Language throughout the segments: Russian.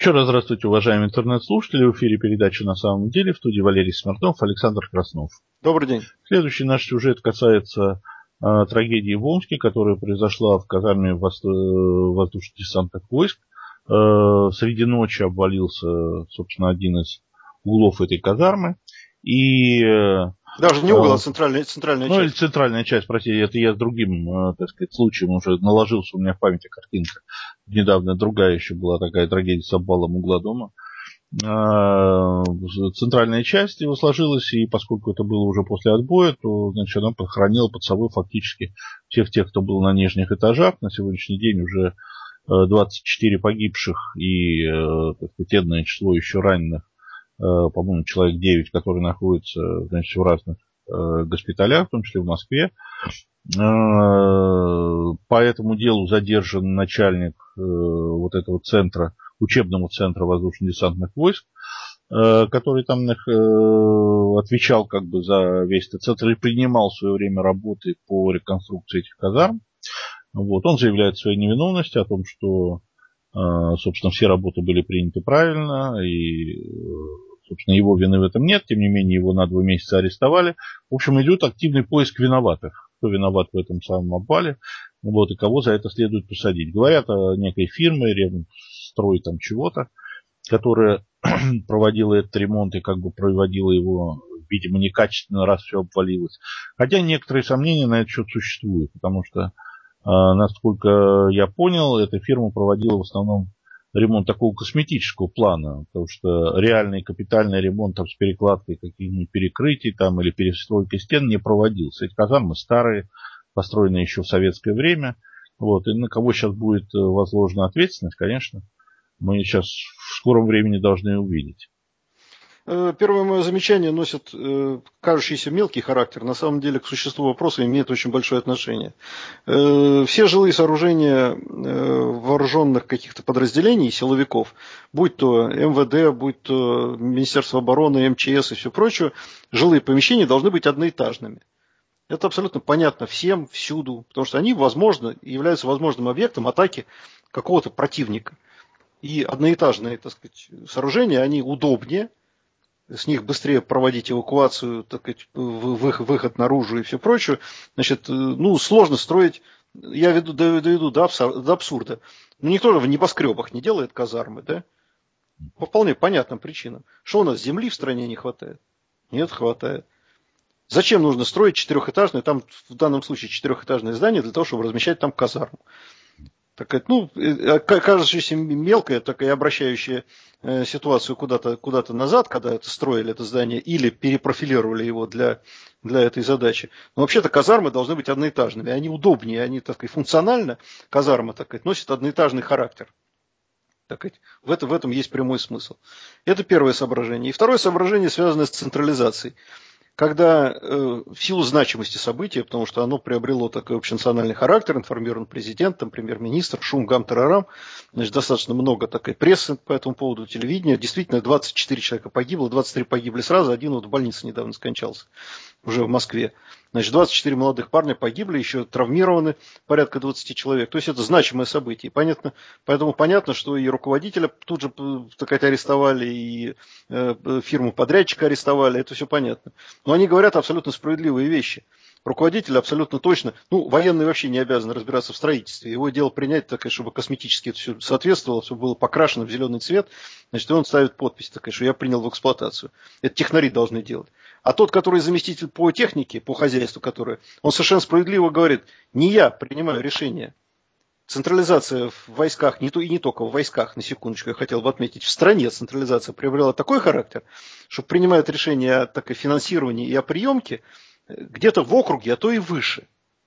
Еще раз здравствуйте, уважаемые интернет-слушатели. В эфире передача «На самом деле», в студии Валерий Смирнов, Александр Краснов. Добрый день. Следующий наш сюжет касается трагедии в Омске, которая произошла в казарме воздушно-десантных войск. Среди ночи обвалился, собственно, один из углов этой казармы. И даже не угол, а центральная часть. Или центральная часть, простите, это я с другим, так сказать, случаем уже наложился у меня в памяти картинка. Недавно другая еще была такая трагедия с обвалом угла дома. Центральная часть его сложилась, и поскольку это было уже после отбоя, то, значит, она похоронила под собой фактически всех тех, кто был на нижних этажах. На сегодняшний день уже 24 погибших и, так сказать, энное число еще раненых, по-моему, человек 9, которые находятся, значит, в разных госпиталях, в том числе в Москве. По этому делу задержан начальник вот этого центра, учебного центра воздушно-десантных войск, который там отвечал как бы за весь этот центр и принимал в свое время работы по реконструкции этих казарм. Вот. Он заявляет о своей невиновности, о том, что, собственно, все работы были приняты правильно, и, собственно, его вины в этом нет. Тем не менее, его на 2 месяца арестовали. В общем, идет активный поиск виноватых. Кто виноват в этом самом обвале, вот, и кого за это следует посадить. Говорят о некой фирме, Ремстрой там чего-то, которая проводила этот ремонт и как бы проводила его, видимо, некачественно, раз все обвалилось. Хотя некоторые сомнения на этот счет существуют, потому что, насколько я понял, эта фирма проводила в основном ремонт такого косметического плана, потому что реальный капитальный ремонт там, с перекладкой каких-нибудь перекрытий там, или перестройкой стен не проводился. Эти казармы старые, построенные еще в советское время. Вот, и на кого сейчас будет возложена ответственность, конечно, мы сейчас в скором времени должны увидеть. Первое мое замечание носит кажущийся мелкий характер. На самом деле к существу вопроса имеет очень большое отношение. Все жилые сооружения вооруженных каких-то подразделений, силовиков, будь то МВД, будь то Министерство обороны, МЧС и все прочее, жилые помещения должны быть одноэтажными. Это абсолютно понятно всем, всюду, потому что они, возможно, являются возможным объектом атаки какого-то противника. И одноэтажные, так сказать, сооружения, они удобнее, с них быстрее проводить эвакуацию, так сказать, выход наружу и все прочее. Значит, сложно строить, я доведу до абсурда. Но никто же в небоскребах не делает казармы, да? По вполне понятным причинам. Что у нас, земли в стране не хватает? Нет, хватает. Зачем нужно строить четырехэтажное, там в данном случае четырехэтажное здание для того, чтобы размещать там казарму? Такая, кажущаяся мелкая, такая обращающая ситуацию куда-то назад, когда это строили это здание, или перепрофилировали его для этой задачи. Но вообще-то казармы должны быть одноэтажными, они удобнее, они, так сказать, функционально, казарма, так сказать, носит одноэтажный характер. Так сказать, в этом есть прямой смысл. Это первое соображение. И второе соображение связано с централизацией. Когда в силу значимости события, потому что оно приобрело такой общенациональный характер, информирован президент, там, премьер-министр, шум, гам, тарарам, значит, достаточно много такой прессы по этому поводу, телевидения. Действительно, 24 человека погибло, 23 погибли сразу, один вот в больнице недавно скончался, уже в Москве. Значит, 24 молодых парня погибли, еще травмированы порядка 20 человек. То есть это значимое событие. Поэтому понятно, что и руководителя тут же, так сказать, арестовали, и фирму подрядчика арестовали, это все понятно. Но они говорят абсолютно справедливые вещи. Руководитель абсолютно точно, военный вообще не обязан разбираться в строительстве. Его дело принять, так, чтобы косметически это все соответствовало, чтобы было покрашено в зеленый цвет. Значит, и он ставит подпись, такая, что я принял в эксплуатацию. Это технари должны делать. А тот, который заместитель по технике, по хозяйству, он совершенно справедливо говорит, не я принимаю решение. Централизация в войсках, и не только в войсках, на секундочку, я хотел бы отметить, в стране централизация приобрела такой характер, что принимают решения о такой финансировании и о приемке где-то в округе, а то и выше.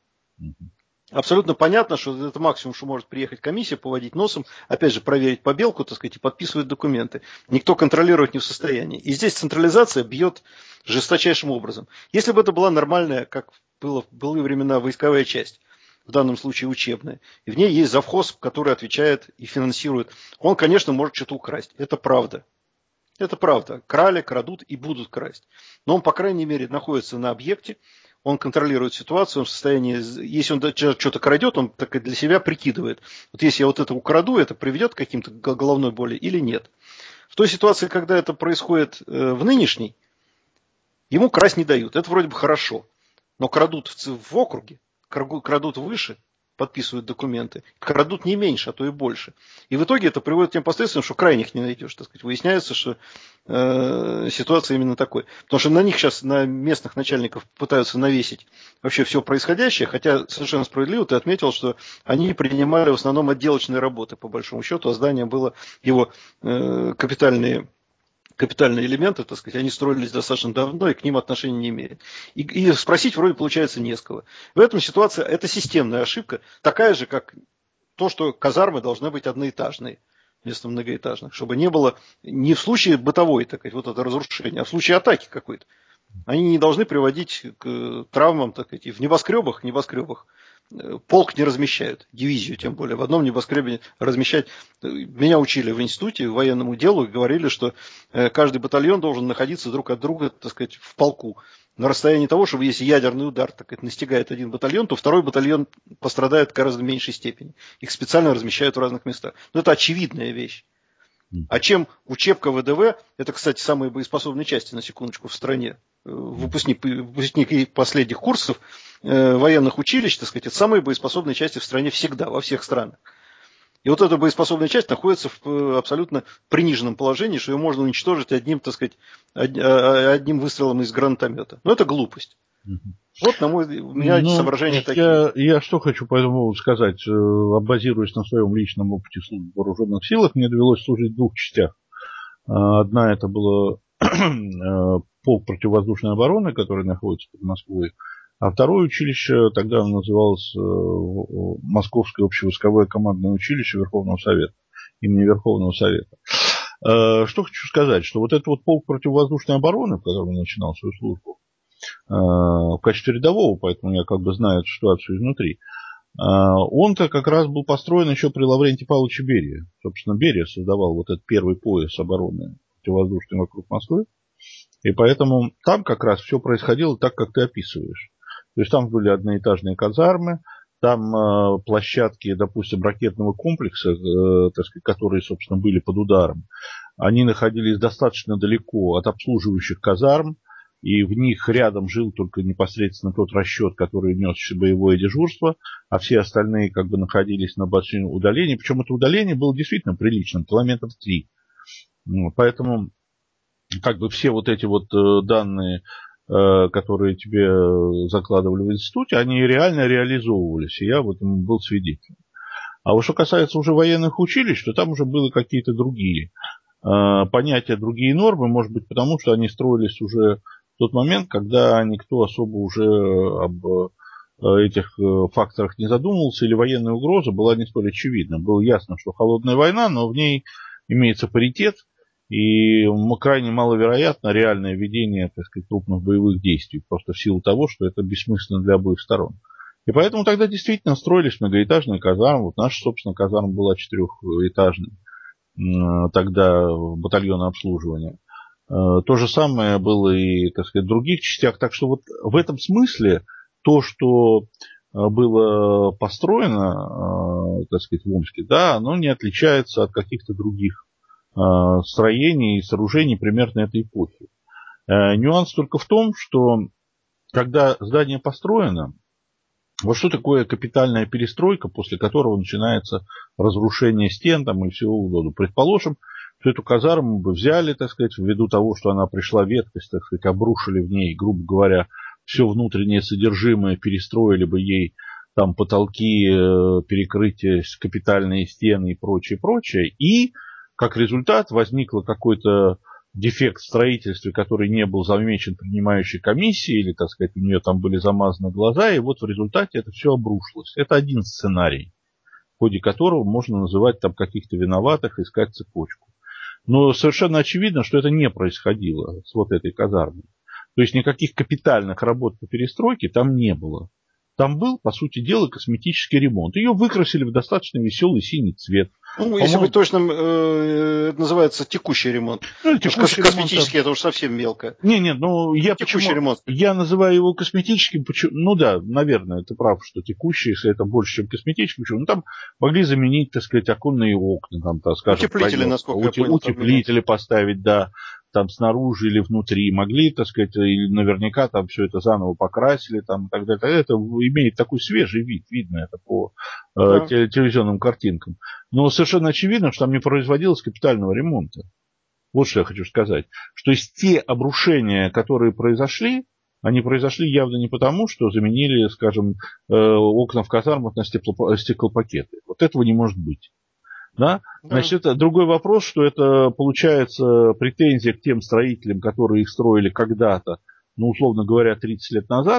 Абсолютно понятно, что это максимум, что может приехать комиссия, поводить носом, опять же, проверить побелку, так сказать, и подписывать документы. Никто контролировать не в состоянии. И здесь централизация бьет жесточайшим образом. Если бы это была нормальная, как было в былые времена, войсковая часть, в данном случае учебная, и в ней есть завхоз, который отвечает и финансирует, он, конечно, может что-то украсть. Это правда. Это правда. Крали, крадут и будут красть. Но он, по крайней мере, находится на объекте, он контролирует ситуацию, он в состоянии, если он что-то крадет, он так для себя прикидывает. Вот если я вот это украду, это приведет к каким-то головной боли или нет. В той ситуации, когда это происходит в нынешней, ему красть не дают. Это вроде бы хорошо. Но крадут в округе, крадут выше, подписывают документы, крадут не меньше, а то и больше. И в итоге это приводит к тем последствиям, что крайних не найдешь. Так сказать. Выясняется, что ситуация именно такой. Потому что на них сейчас, на местных начальников пытаются навесить вообще все происходящее, хотя совершенно справедливо ты отметил, что они принимали в основном отделочные работы, по большому счету, а здание было его капитальные элементы, так сказать, они строились достаточно давно и к ним отношения не имеют. И спросить вроде получается не с кого. В этом ситуации это системная ошибка, такая же, как то, что казармы должны быть одноэтажные вместо многоэтажных, чтобы не было не в случае бытовой, так сказать, вот это разрушение, а в случае атаки какой-то. Они не должны приводить к травмам, так сказать, и в небоскребах полк не размещают, дивизию тем более. В одном небоскребе размещать. Меня учили в институте военному делу и говорили, что каждый батальон должен находиться друг от друга, так сказать, в полку. На расстоянии того, чтобы если ядерный удар, так сказать, настигает один батальон, то второй батальон пострадает в гораздо меньшей степени. Их специально размещают в разных местах. Но это очевидная вещь. А чем учебка ВДВ, это, кстати, самые боеспособные части, на секундочку, в стране. Выпускники последних курсов военных училищ, так сказать, это самые боеспособные части в стране всегда, во всех странах. И вот эта боеспособная часть находится в абсолютно приниженном положении, что ее можно уничтожить одним, так сказать, одним выстрелом из гранатомета. Но это глупость. Вот, у меня соображения такие. Я что хочу по этому поводу сказать. Базируясь на своем личном опыте службы в вооруженных силах, мне довелось служить в двух частях. Одна это была полк противовоздушной обороны, который находится под Москвой, а второе училище, тогда оно называлось Московское общевойсковое командное училище Верховного Совета, имени Верховного Совета. Что хочу сказать, что вот этот вот полк противовоздушной обороны, в котором я начинал свою службу, в качестве рядового, поэтому я как бы знаю эту ситуацию изнутри, он-то как раз был построен еще при Лаврентии Павловиче Берии. Собственно, Берия создавал вот этот первый пояс обороны противовоздушной вокруг Москвы. И поэтому там как раз все происходило так, как ты описываешь. То есть там были одноэтажные казармы, там площадки, допустим, ракетного комплекса, так сказать, которые, собственно, были под ударом, они находились достаточно далеко от обслуживающих казарм, и в них рядом жил только непосредственно тот расчет, который нес боевое дежурство, а все остальные как бы находились на большом удалении. Причем это удаление было действительно приличным, километров 3. Поэтому как бы все вот эти вот данные, которые тебе закладывали в институте, они реально реализовывались, и я в этом был свидетелем. А вот что касается уже военных училищ, то там уже были какие-то другие понятия, другие нормы, может быть, потому что они строились уже в тот момент, когда никто особо уже об этих факторах не задумывался, или военная угроза была не столь очевидна. Было ясно, что холодная война, но в ней имеется паритет, и крайне маловероятно реальное ведение, так сказать, крупных боевых действий, просто в силу того, что это бессмысленно для обоих сторон. И поэтому тогда действительно строились многоэтажные казармы. Вот наша, собственно, казарма была четырехэтажной, тогда батальона обслуживания. То же самое было и, так сказать, в других частях. Так что вот в этом смысле то, что было построено, так сказать, в Омске, да, оно не отличается от каких-то других строений и сооружений примерно этой эпохи. Нюанс только в том, что когда здание построено, вот что такое капитальная перестройка, после которого начинается разрушение стен там, и всего удобного. Предположим, что эту казарму бы взяли, так сказать, ввиду того, что она пришла ветхость, так сказать, обрушили в ней, грубо говоря, все внутреннее содержимое, перестроили бы ей там потолки, перекрытия, капитальные стены и прочее, прочее. И как результат возникло какой-то дефект в строительстве, который не был замечен принимающей комиссией, или, так сказать, у нее там были замазаны глаза, и вот в результате это все обрушилось. Это один сценарий, в ходе которого можно называть там каких-то виноватых, искать цепочку. Но совершенно очевидно, что это не происходило с вот этой казармой. То есть никаких капитальных работ по перестройке там не было. Там был, по сути дела, косметический ремонт. Ее выкрасили в достаточно веселый синий цвет. Ну, если быть точным, это называется текущий ремонт. Ну, текущий косметический это уж совсем мелко. Не, ну я почему ремонт. Я называю его косметическим, ну да, наверное, ты прав, что текущий, если это больше, чем косметический, почему? Ну там могли заменить, так сказать, оконные окна, там, так скажем, утеплители, насколько я понял, утеплители поставить, да, там снаружи или внутри, могли, так сказать, и наверняка там все это заново покрасили, там и так далее. Это имеет такой свежий вид, видно это по телевизионным картинкам. Но совершенно очевидно, что там не производилось капитального ремонта. Вот что я хочу сказать. Что есть те обрушения, которые произошли, они произошли явно не потому, что заменили, скажем, окна в казармах на стеклопакеты. Вот этого не может быть. Да? Значит, это другой вопрос, что это получается претензия к тем строителям, которые их строили когда-то, ну, условно говоря, 30 лет назад,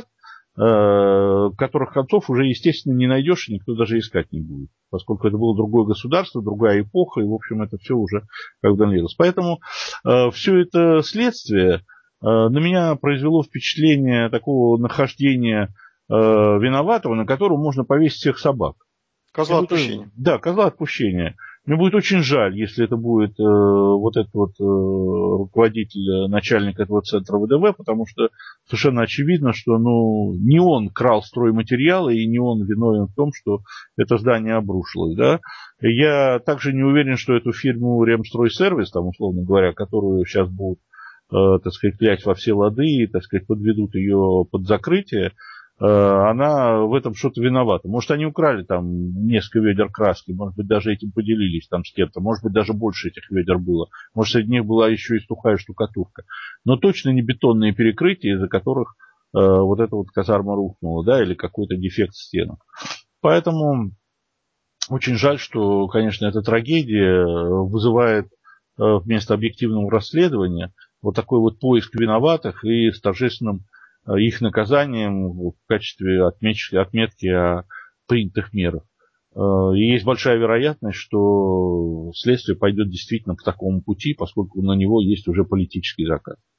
которых концов уже, естественно, не найдешь, и никто даже искать не будет, поскольку это было другое государство, другая эпоха, и, в общем, это все уже как бы донеслось. Поэтому все это следствие на меня произвело впечатление такого нахождения виноватого, на которого можно повесить всех собак. Козла отпущения. Да, козла отпущения. Мне будет очень жаль, если это будет вот этот вот руководитель, начальник этого центра ВДВ, потому что совершенно очевидно, что не он крал стройматериалы и не он виновен в том, что это здание обрушилось. Да? Я также не уверен, что эту фирму Ремстройсервис, там, условно говоря, которую сейчас будут, так сказать, клять во все лады и, так сказать, подведут ее под закрытие, она в этом что-то виновата. Может, они украли там несколько ведер краски, может быть, даже этим поделились там с кем-то, может быть, даже больше этих ведер было. Может, среди них была еще и сухая штукатурка. Но точно не бетонные перекрытия, из-за которых вот эта вот казарма рухнула, да, или какой-то дефект в стенах. Поэтому очень жаль, что, конечно, эта трагедия вызывает вместо объективного расследования вот такой вот поиск виноватых и с торжественным их наказанием в качестве отметки о принятых мерах. И есть большая вероятность, что следствие пойдет действительно по такому пути, поскольку на него есть уже политический заказ.